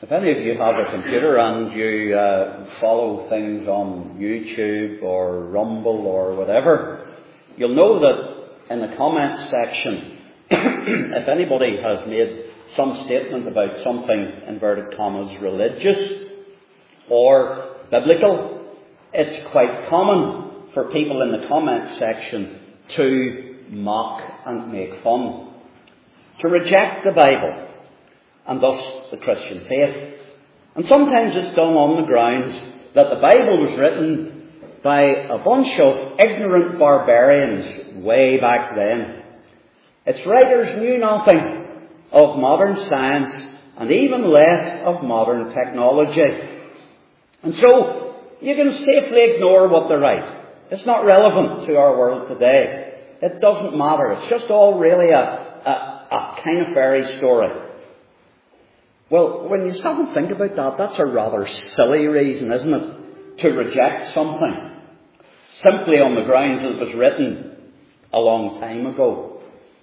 If any of you have a computer and you follow things on YouTube or Rumble or whatever, you'll know that in the comments section, if anybody has made some statement about something, inverted commas, religious or biblical, it's quite common for people in the comments section to mock and make fun, to reject the Bible and thus the Christian faith. And sometimes it's done on the grounds that the Bible was written by a bunch of ignorant barbarians way back then. Its writers knew nothing of modern science and even less of modern technology. And so you can safely ignore what they write. It's not relevant to our world today. It doesn't matter. It's just all really a kind of fairy story. Well, when you stop and think about that, that's a rather silly reason, isn't it? To reject something simply on the grounds that it was written a long time ago.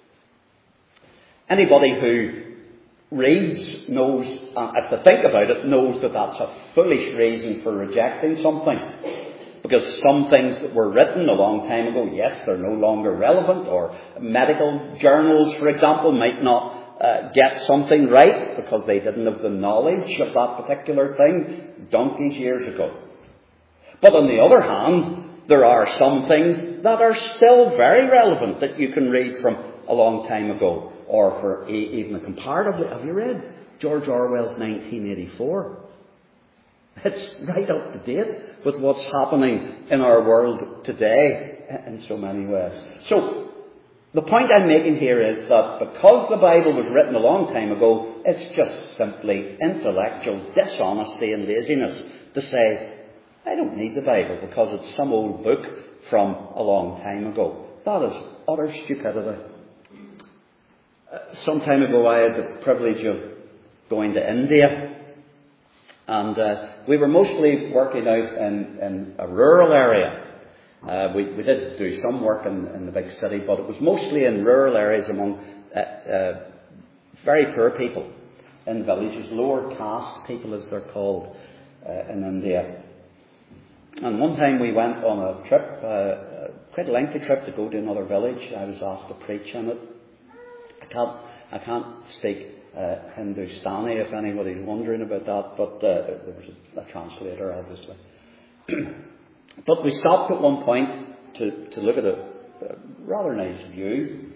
Anybody who reads knows, if they think about it, knows that that's a foolish reason for rejecting something. Because some things that were written a long time ago, yes, they're no longer relevant, or medical journals, for example, might not get something right because they didn't have the knowledge of that particular thing donkeys years ago. But on the other hand, there are some things that are still very relevant that you can read from a long time ago, or for even a comparatively. Have you read George Orwell's 1984? It's right up to date with what's happening in our world today in so many ways. So, the point I'm making here is that because the Bible was written a long time ago, it's just simply intellectual dishonesty and laziness to say, I don't need the Bible because it's some old book from a long time ago. That is utter stupidity. Some time ago I had the privilege of going to India, and we were mostly working out in a rural area. We did do some work in the big city, but it was mostly in rural areas among very poor people in villages, lower caste people as they're called in India. And one time we went on a trip, quite a lengthy trip, to go to another village. I was asked to preach in it. I can't speak Hindustani if anybody's wondering about that, but there was a translator, obviously. But we stopped at one point to look at a rather nice view.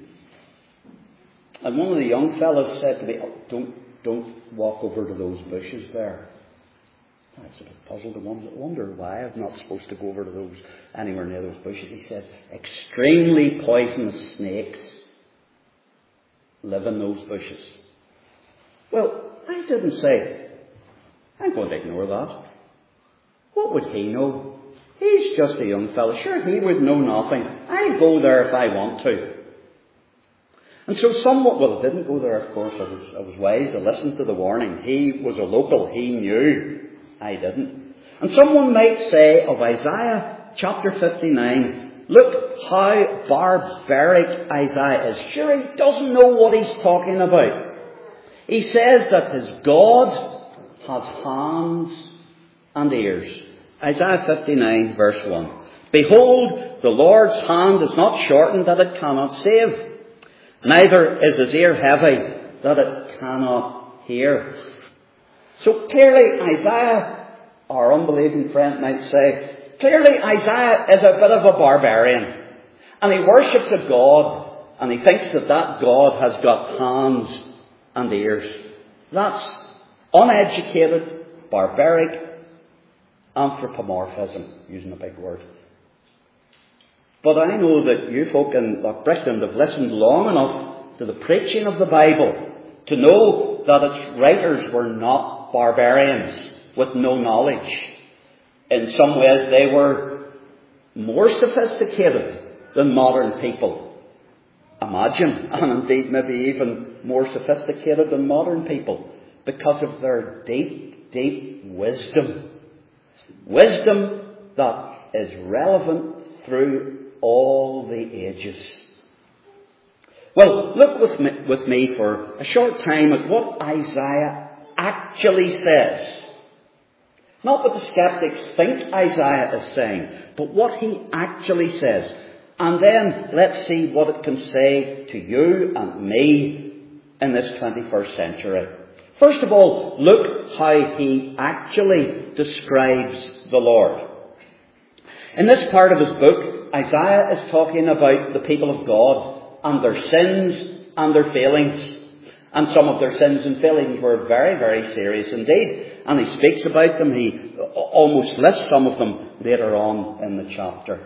And one of the young fellas said to me, don't walk over to those bushes there. I was a bit puzzled. I wonder why I'm not supposed to go over to those, anywhere near those bushes. He says, extremely poisonous snakes live in those bushes. Well, I didn't say, I'm going to ignore that. What would he know? He's just a young fellow. Sure, he would know nothing. I'll go there if I want to. And so I didn't go there, of course. I was wise to listen to the warning. He was a local. He knew. I didn't. And someone might say of Isaiah chapter 59, look how barbaric Isaiah is. Sure, he doesn't know what he's talking about. He says that his God has hands and ears. Isaiah 59 verse 1. Behold, the Lord's hand is not shortened that it cannot save, neither is his ear heavy that it cannot hear. So clearly Isaiah, our unbelieving friend might say, clearly Isaiah is a bit of a barbarian. And he worships a God, and he thinks that God has got hands and ears. That's uneducated, barbaric anthropomorphism, using a big word. But I know that you folk in Brixton have listened long enough to the preaching of the Bible to know that its writers were not barbarians with no knowledge. In some ways they were more sophisticated than modern people. Imagine, and indeed maybe even more sophisticated than modern people, because of their deep, deep wisdom. Wisdom that is relevant through all the ages. Well, look with me for a short time at what Isaiah actually says. Not what the skeptics think Isaiah is saying, but what he actually says. And then let's see what it can say to you and me in this 21st century. First of all, look how he actually describes the Lord. In this part of his book, Isaiah is talking about the people of God and their sins and their failings. And some of their sins and failings were very, very serious indeed. And he speaks about them. He almost lists some of them later on in the chapter.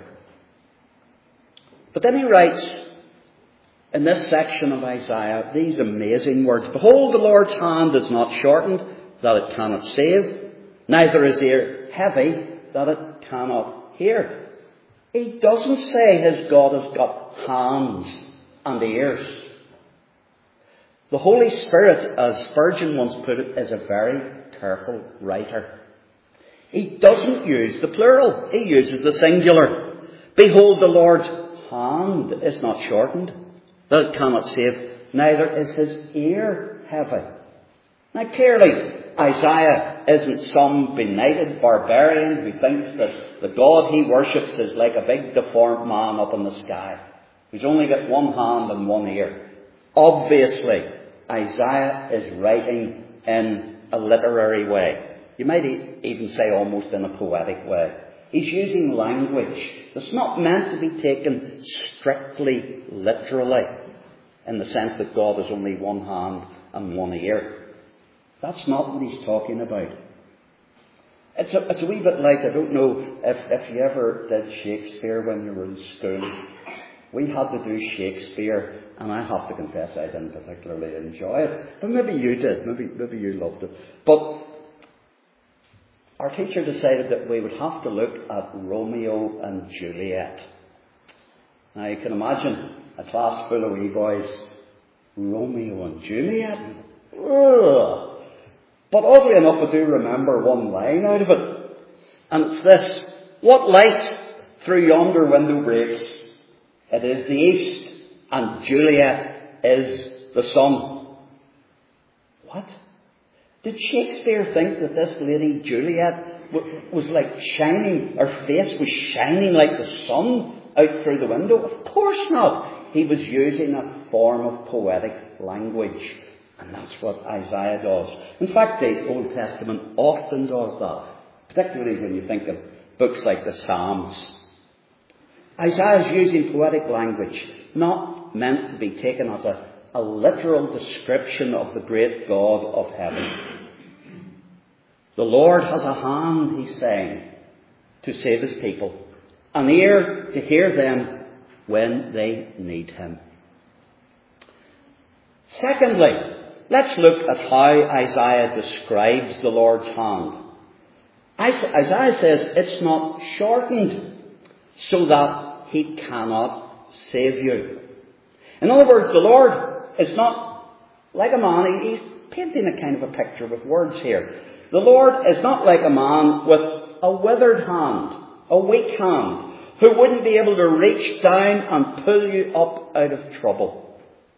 But then he writes in this section of Isaiah these amazing words. Behold, the Lord's hand is not shortened, that it cannot save, neither is ear heavy, that it cannot hear. He doesn't say his God has got hands and ears. The Holy Spirit, as Spurgeon once put it, is a very careful writer. He doesn't use the plural. He uses the singular. Behold, the Lord's hand is not shortened, that it cannot save, neither is his ear heavy. Now clearly, Isaiah isn't some benighted barbarian who thinks that the God he worships is like a big deformed man up in the sky, who's only got one hand and one ear. Obviously, Isaiah is writing in a literary way. You might even say almost in a poetic way. He's using language that's not meant to be taken strictly literally, in the sense that God has only one hand and one ear. That's not what he's talking about. It's a wee bit like, I don't know if you ever did Shakespeare when you were in school. We had to do Shakespeare, and I have to confess I didn't particularly enjoy it. But maybe you did. Maybe you loved it. But our teacher decided that we would have to look at Romeo and Juliet. Now you can imagine a class full of wee boys, Romeo and Juliet? Ugh. But oddly enough, I do remember one line out of it. And it's this: what light through yonder window breaks? It is the east, and Juliet is the sun. What? Did Shakespeare think that this lady Juliet was like shining, her face was shining like the sun out through the window? Of course not. He was using a form of poetic language. And that's what Isaiah does. In fact, the Old Testament often does that. Particularly when you think of books like the Psalms. Isaiah is using poetic language, not meant to be taken as a literal description of the great God of heaven. The Lord has a hand, he's saying, to save his people. An ear to hear them when they need him. Secondly, let's look at how Isaiah describes the Lord's hand. Isaiah says it's not shortened so that he cannot save you. In other words, the Lord is not like a man. He's painting a kind of a picture with words here. The Lord is not like a man with a withered hand, a weak hand, who wouldn't be able to reach down and pull you up out of trouble.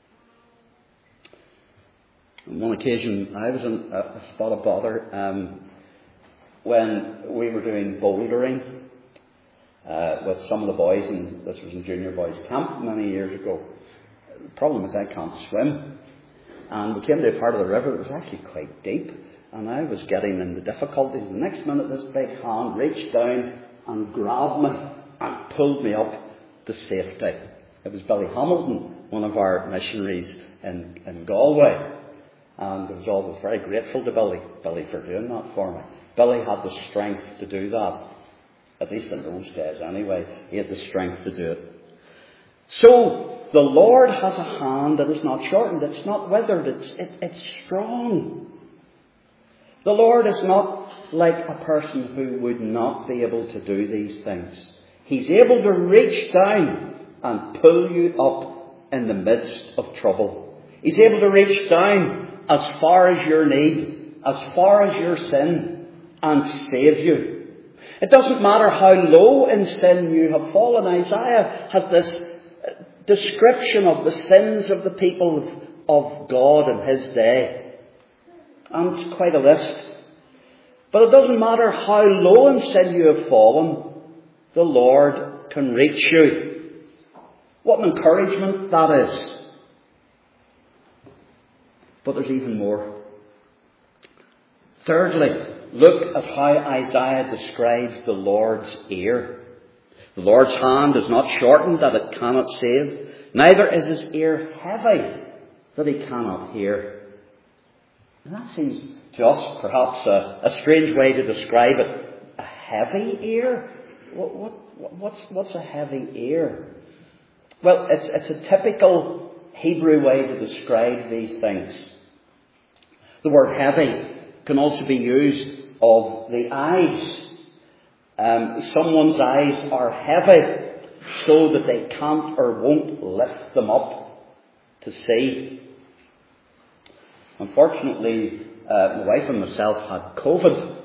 On one occasion, I was in a spot of bother when we were doing bouldering with some of the boys, and this was in junior boys camp many years ago. The problem is I can't swim, and we came to a part of the river that was actually quite deep, and I was getting into difficulties. The next minute, this big hand reached down and grabbed me and pulled me up to safety. It was Billy Hamilton, one of our missionaries in Galway. And I was always very grateful to Billy for doing that for me. Billy had the strength to do that. At least in those days anyway. He had the strength to do it. So, the Lord has a hand that is not shortened. It's not withered. It's strong. The Lord is not like a person who would not be able to do these things. He's able to reach down and pull you up in the midst of trouble. He's able to reach down as far as your need, as far as your sin, and save you. It doesn't matter how low in sin you have fallen. Isaiah has this description of the sins of the people of God in his day. And it's quite a list. But it doesn't matter how low in sin you have fallen, the Lord can reach you. What an encouragement that is. But there's even more. Thirdly, look at how Isaiah describes the Lord's ear. The Lord's hand is not shortened that it cannot save, neither is his ear heavy that he cannot hear. And that seems to us perhaps a strange way to describe it. A heavy ear? What's a heavy ear? Well, it's a typical Hebrew way to describe these things. The word heavy can also be used of the eyes. Someone's eyes are heavy so that they can't or won't lift them up to see. Unfortunately, my wife and myself had COVID.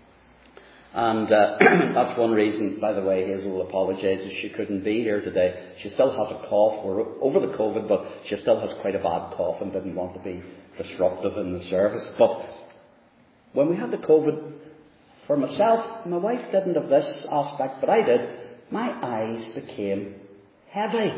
And that's one reason, by the way, Hazel apologises she couldn't be here today. She still has a cough. We're over the COVID, but she still has quite a bad cough and didn't want to be disruptive in the service. But when we had the COVID, for myself, my wife didn't have this aspect, but I did. My eyes became heavy.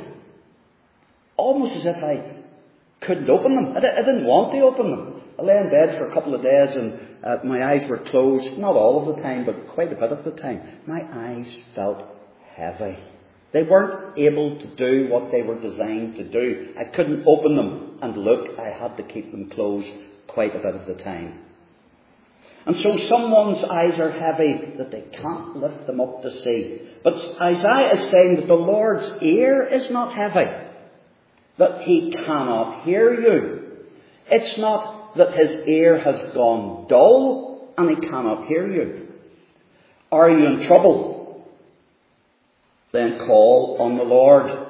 Almost as if I couldn't open them. I didn't want to open them. I lay in bed for a couple of days and my eyes were closed. Not all of the time, but quite a bit of the time. My eyes felt heavy. They weren't able to do what they were designed to do. I couldn't open them and look. I had to keep them closed quite a bit of the time. And so someone's eyes are heavy that they can't lift them up to see. But Isaiah is saying that the Lord's ear is not heavy, that he cannot hear you. It's not that his ear has gone dull and he cannot hear you. Are you in trouble? Then call on the Lord.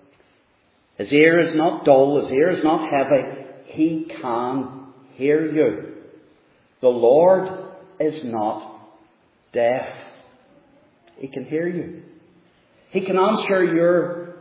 His ear is not dull, his ear is not heavy. He can hear you. The Lord is not deaf. He can hear you. He can answer your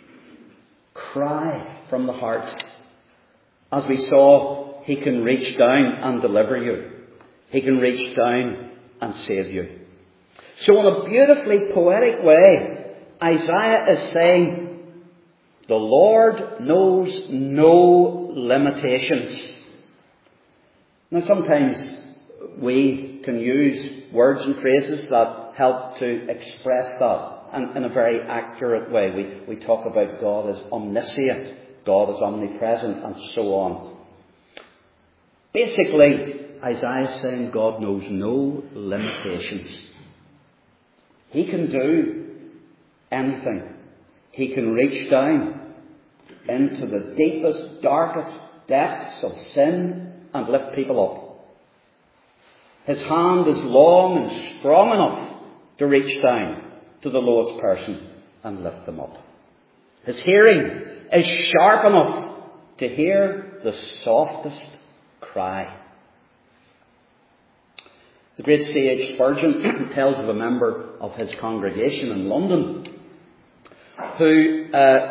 cry from the heart. As we saw, he can reach down and deliver you. He can reach down and save you. So in a beautifully poetic way, Isaiah is saying, the Lord knows no limitations. Now sometimes we can use words and phrases that help to express that in a very accurate way. We talk about God as omniscient, God as omnipresent, and so on. Basically, Isaiah is saying God knows no limitations. He can do anything. He can reach down into the deepest, darkest depths of sin and lift people up. His hand is long and strong enough to reach down to the lowest person and lift them up. His hearing is sharp enough to hear the softest cry. The great sage Spurgeon tells of a member of his congregation in London who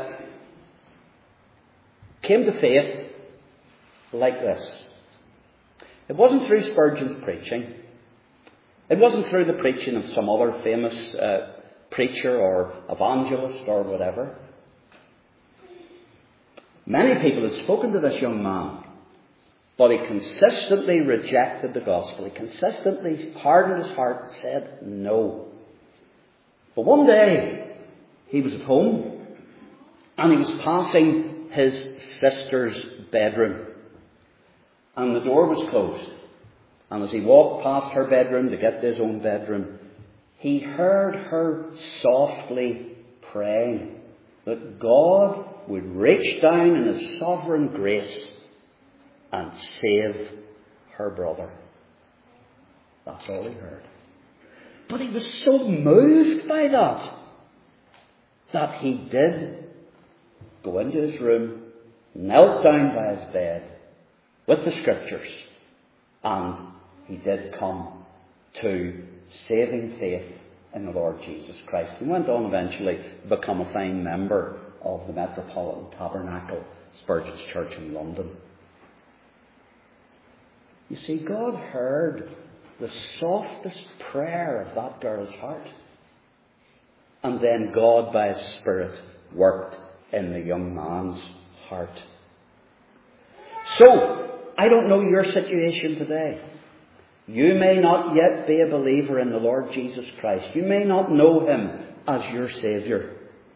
came to faith like this. It wasn't through Spurgeon's preaching. It wasn't through the preaching of some other famous preacher or evangelist or whatever. Many people had spoken to this young man, but he consistently rejected the gospel. He consistently hardened his heart and said no. But one day, he was at home and he was passing his sister's bedroom. And the door was closed. And as he walked past her bedroom to get to his own bedroom, he heard her softly praying that God would reach down in his sovereign grace and save her brother. That's all he heard. But he was so moved by that he did go into his room, knelt down by his bed with the scriptures, and he did come to saving faith in the Lord Jesus Christ. He went on eventually to become a fine member of the Metropolitan Tabernacle, Spurgeon's Church in London. You see, God heard the softest prayer of that girl's heart. And then God, by His Spirit, worked in the young man's heart. So, I don't know your situation today. You may not yet be a believer in the Lord Jesus Christ. You may not know Him as your Saviour.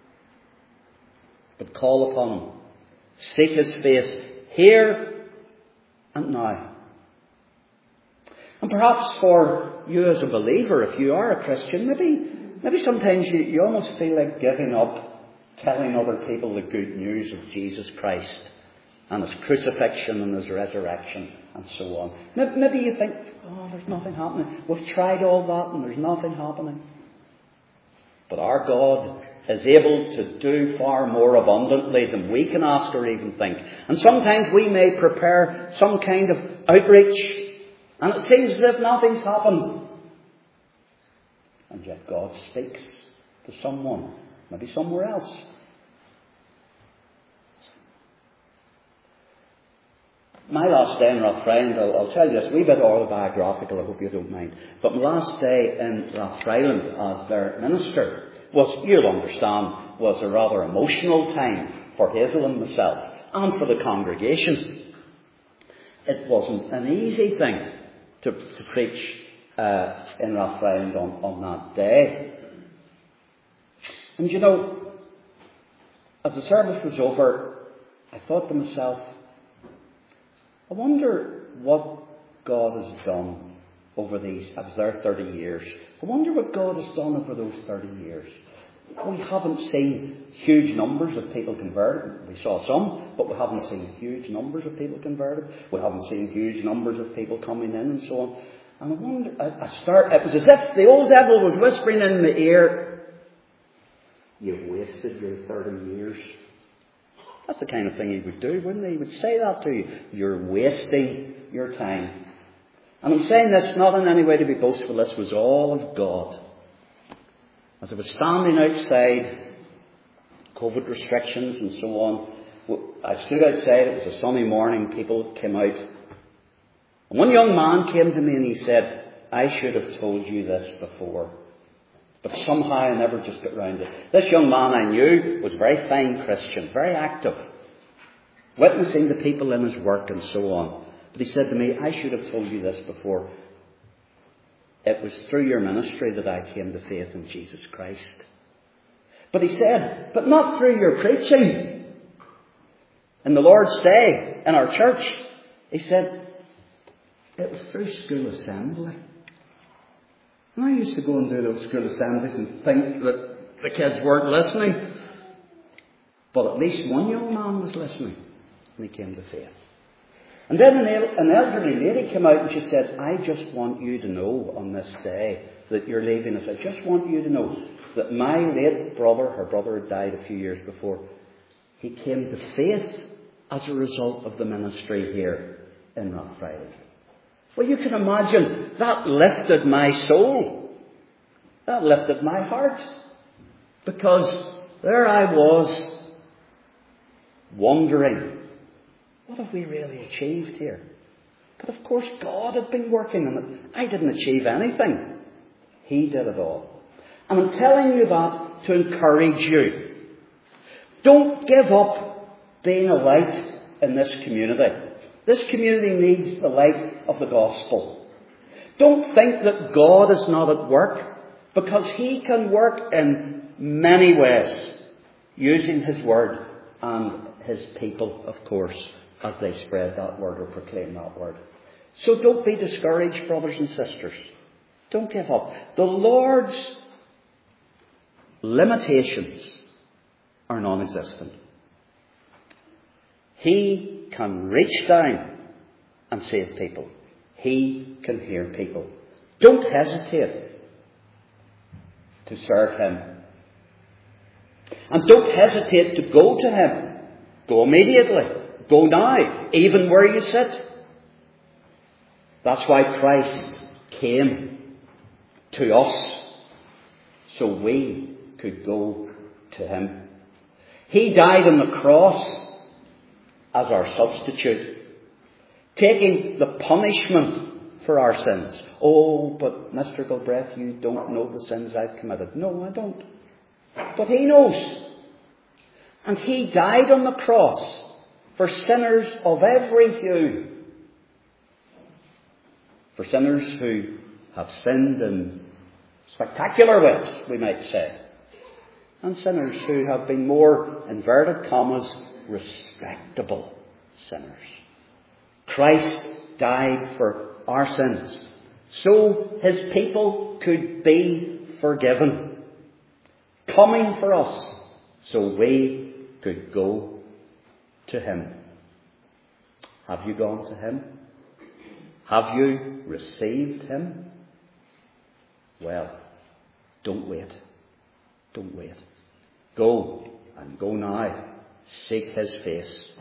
But call upon Him. Seek His face here and now. And perhaps for you as a believer, if you are a Christian, maybe sometimes you almost feel like giving up telling other people the good news of Jesus Christ and His crucifixion and His resurrection and so on. Maybe you think, there's nothing happening. We've tried all that and there's nothing happening. But our God is able to do far more abundantly than we can ask or even think. And sometimes we may prepare some kind of outreach and it seems as if nothing's happened. And yet God speaks to someone, maybe somewhere else. My last day in Rathfriland, I'll tell you this, a wee bit autobiographical, I hope you don't mind. But my last day in Rathfriland as their minister was, you'll understand, was a rather emotional time for Hazel and myself and for the congregation. It wasn't an easy thing to preach in Rathfriland on that day. And you know, as the service was over, I thought to myself, I wonder what God has done over these, I was there 30 years. I wonder what God has done over those 30 years. We haven't seen huge numbers of people converted. We saw some, but we haven't seen huge numbers of people converted. We haven't seen huge numbers of people coming in and so on. And I wonder, it was as if the old devil was whispering in my ear, you've wasted your 30 years. That's the kind of thing he would do, wouldn't he? He would say that to you. You're wasting your time. And I'm saying this not in any way to be boastful. This was all of God. As I was standing outside, COVID restrictions and so on, I stood outside, it was a sunny morning, people came out. And one young man came to me and he said, I should have told you this before. But somehow I never just got round to it. This young man I knew was a very fine Christian, very active, witnessing the people in his work and so on. But he said to me, I should have told you this before. It was through your ministry that I came to faith in Jesus Christ. But he said, but not through your preaching. In the Lord's Day, in our church, he said, it was through school assembly. And I used to go and do those school assemblies and think that the kids weren't listening. But at least one young man was listening. And he came to faith. And then an elderly lady came out and she said, I just want you to know on this day that you're leaving us. I just want you to know that my late brother, her brother had died a few years before, he came to faith as a result of the ministry here in Rathfriland. Well, you can imagine, that lifted my soul. That lifted my heart. Because there I was, wondering, what have we really achieved here? But of course, God had been working on it. I didn't achieve anything. He did it all. And I'm telling you that to encourage you. Don't give up being a light in this community. This community needs the light of the gospel. Don't think that God is not at work, because He can work in many ways, using His word and His people, of course, as they spread that word or proclaim that word. So don't be discouraged, brothers and sisters. Don't give up. The Lord's limitations are non-existent. He can reach down and save people. He can hear people. Don't hesitate to serve Him. And don't hesitate to go to Him. Go immediately. Go now, even where you sit. That's why Christ came to us, so we could go to Him. He died on the cross as our substitute, taking the punishment for our sins. Oh, but Mr. Galbraith, you don't know the sins I've committed. No, I don't. But He knows. And He died on the cross for sinners of every hue. For sinners who have sinned in spectacular ways, we might say. And sinners who have been more, inverted commas, respectable sinners. Christ died for our sins, so His people could be forgiven. Coming for us, so we could go to Him. Have you gone to Him? Have you received Him? Well, don't wait. Don't wait. Go, and go now. Seek His face.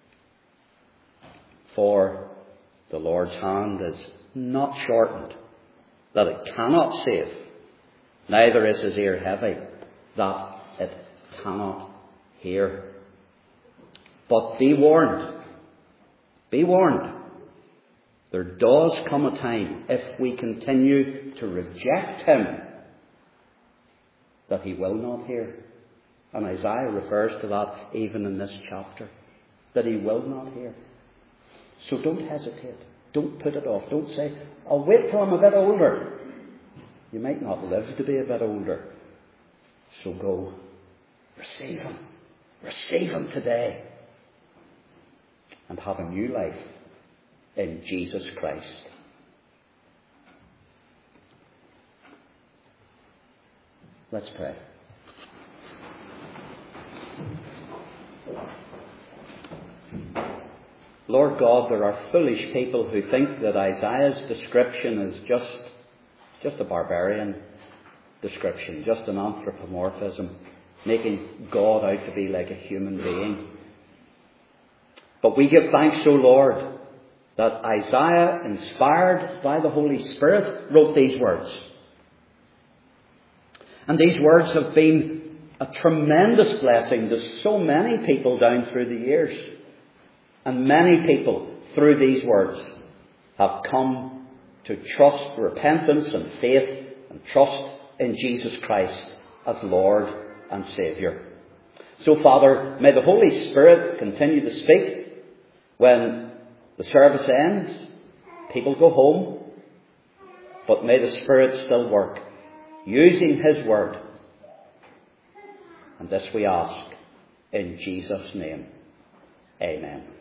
For the Lord's hand is not shortened, that it cannot save, neither is His ear heavy, that it cannot hear. But be warned. Be warned. There does come a time, if we continue to reject Him, that He will not hear. And Isaiah refers to that even in this chapter, that He will not hear. So don't hesitate. Don't put it off. Don't say, I'll wait till I'm a bit older. You might not live to be a bit older. So go. Receive Him. Receive Him today. And have a new life in Jesus Christ. Let's pray. Lord God, there are foolish people who think that Isaiah's description is just a barbarian description, just an anthropomorphism, making God out to be like a human being. But we give thanks, O Lord, that Isaiah, inspired by the Holy Spirit, wrote these words. And these words have been a tremendous blessing to so many people down through the years. And many people, through these words, have come to trust, repentance and faith and trust in Jesus Christ as Lord and Saviour. So, Father, may the Holy Spirit continue to speak when the service ends. People go home. But may the Spirit still work, using His Word. And this we ask in Jesus' name. Amen.